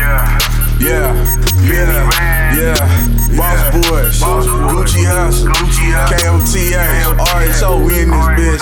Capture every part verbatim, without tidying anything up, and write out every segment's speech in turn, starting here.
Yeah, yeah, yeah. Boss Boys, Gucci House, K O T A, R H O, we in this bitch.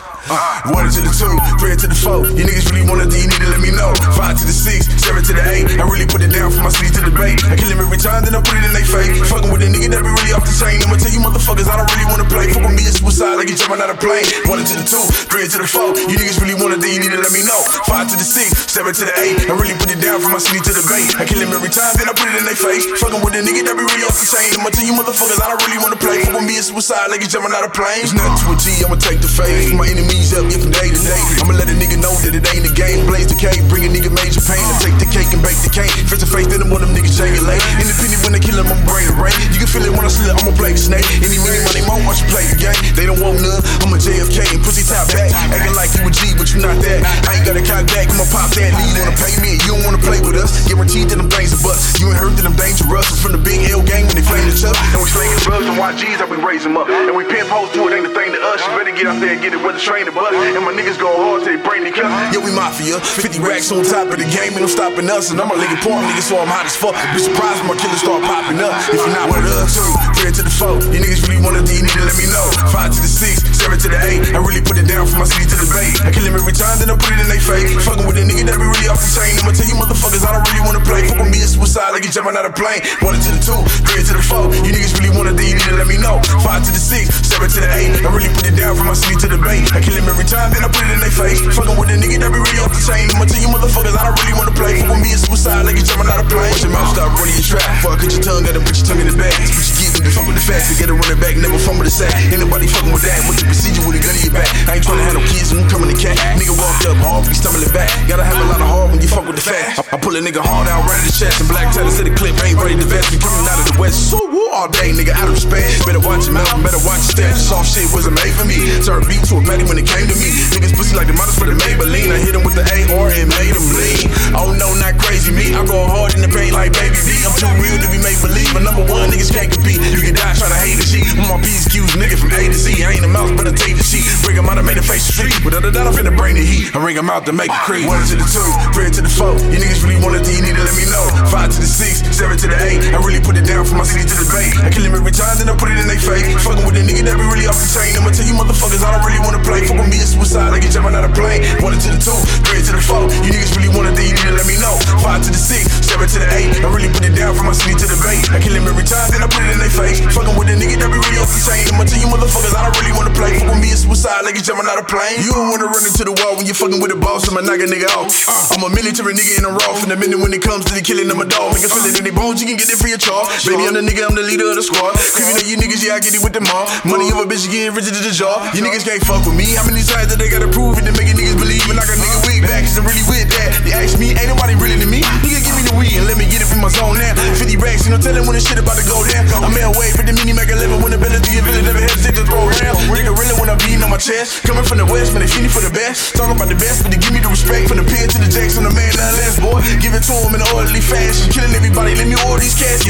Uh, one to the two, three to the four. You niggas really want it, then you need to let me know. Five to the six, seven to the eight. I really put it down from my sleeve to the bait. I kill him every time, then I put it in they face. Fucking with a nigga that be really off the chain. I'ma tell you motherfuckers, I don't really wanna play. Fuck with me, it's suicide like you jumping out of plane. One to the two, three to the four. You niggas really want it, then you need to let me know. Five to the six, seven to the eight. I really put it down from my sleeve to the bait. I kill him every time, then I put it in they face. Fucking with a nigga that be really off the chain. I'ma tell you motherfuckers, I don't really wanna play. Fuck with me, it's suicide like you jumping out of plane. It's nothing to a G, I'ma take the fade. My enemies up, yeah, from day to day. I'ma let a nigga know that it ain't a game. Blaze the cake, bring a nigga major pain. I take the cake and bake the cake. Face to face, then I'm one of them niggas janglate. Independent when they kill him, I'm brain to rain. You can feel it when I slip, I'ma play the snake. Any money, money, more, watch you play the game. They don't want none, I'm a J F K. Pussy top back, acting like you a G, but you not that. I ain't got a cock back, I'ma pop that. Then you wanna pay me, and you don't wanna play with us. Guaranteed that them things are bust. You ain't heard that I'm dangerous. It's from the big L gang when they flame the chuck. And we slinging drugs and Y Gs, how we raise them up. And we pin post to it, ain't the thing to us. You better get out there and get it with the train to bust. And my niggas go hard till they brain they cut. Yeah, we mafia, fifty racks on top of the game, ain't no stopping us. And I'm a nigga porn nigga, so I'm hot as fuck. Be surprised when my killers start popping up. If you're not with us, two, three to the four. You niggas really want it, then you need to let me know. Five to the six, seven to the eight. I really put it down from my sleeve to the bait. I kill him every time, then I put it in they face. Fucking with a nigga that be really off the chain. I'ma tell you motherfuckers, I don't really wanna play. Fuck with me, it's suicide like you jumping out of plane. One to the two, three to the four. You niggas really want it, then you need to let me know. Five to the six, seven to the eight. I really put it down from my sleeve to the bait. I kill him every time, then I put it in they face. Fucking with a nigga that be really off the chain. I'ma tell you motherfuckers, I don't really wanna play. Fuck with me, it's suicide like you jumping out of plane. Watch your mouth stop running your trap. Fuck, cut your tongue, gotta put your tongue in the bag. What you give me, fuck with the facts. You gotta run it back, never fumble the sack. Ain't nobody fucking with that. What's the procedure with a gun in your back? I ain't tryna have no kids, I'm coming to cat. Nigga walked up hard, be stumbling back. Gotta have a lot of heart when you fuck with the facts. I, I pull a nigga hard out right in the chest. And black tatters to the clip, ain't ready to vest. We coming out of the west, so woo all day, nigga, out of respect. Better watch your mouth, better watch your steps. Soft shit wasn't made for me. Turn beat to a patty when it came to me. Niggas pussy like the models for the Maybelline. I hit him with the A R and made him lean. Oh no, not crazy me. I go hard in the paint like baby B. I'm too real to be made believe. But number one, niggas can't compete. You can die trying to hate the sheet. I'm my P's Q's nigga from A to Z. I ain't a mouse, but I take the sheet. Bring him out, I made a face the street. Without a doubt, I'm finna bring the heat. I ring him out to make it creep. One to the two, three to the four. You niggas really want it, then you need to let me know. Five to the six, seven to the eight. I really put it down from my city to the bay. I kill him every time, then I put it in they face. Fucking with a nigga that be really off the chain. I'ma tell you motherfuckers, I don't really wanna play. Fuck with me, it's suicide like you jumping out of plane. One to the two, three to the four. You niggas really want it, then you need to let me know. Five to the six, seven to the eight. I really put it down from my city to the bay. I kill him every time, then I put it in they face. Fucking with a nigga that be really off the chain. I'ma tell you motherfuckers, I don't really wanna play. Fuck with me, it's suicide like you jumping out of plane. You don't wanna run into the wall when you're fucking with a boss. I'ma knock a nigga off. Uh, I'm a military nigga in a raw. From the minute when it comes to the killing, I'm a dog. Make a feel it in their bones, you can get it free of charge. Baby, I'm the nigga, I'm the leader of the squad. Creeping at you niggas, yeah, I get it with the mom. Money over bitch, you getting richer to the jaw. You niggas can't fuck with me. How many times that they gotta prove it to make niggas believe it? Like a nigga wig back, cause I'm really with that. They ask me, ain't nobody really to me. Nigga, give me the weed and let me get it from my zone now. fifty racks, you know, tell them when the shit about to go down. I'm in way for the mini Mac eleven when the ability of village never hesitate to throw around. Nigga, really when I'm beating on my chest. Coming from the west, man, they feeding for the best. Talking about the best, but they give me the respect. From the pin to the jacks, I'm the man, nothing less, boy. Give it to him in an orderly fashion. Killing everybody, let me order these cash.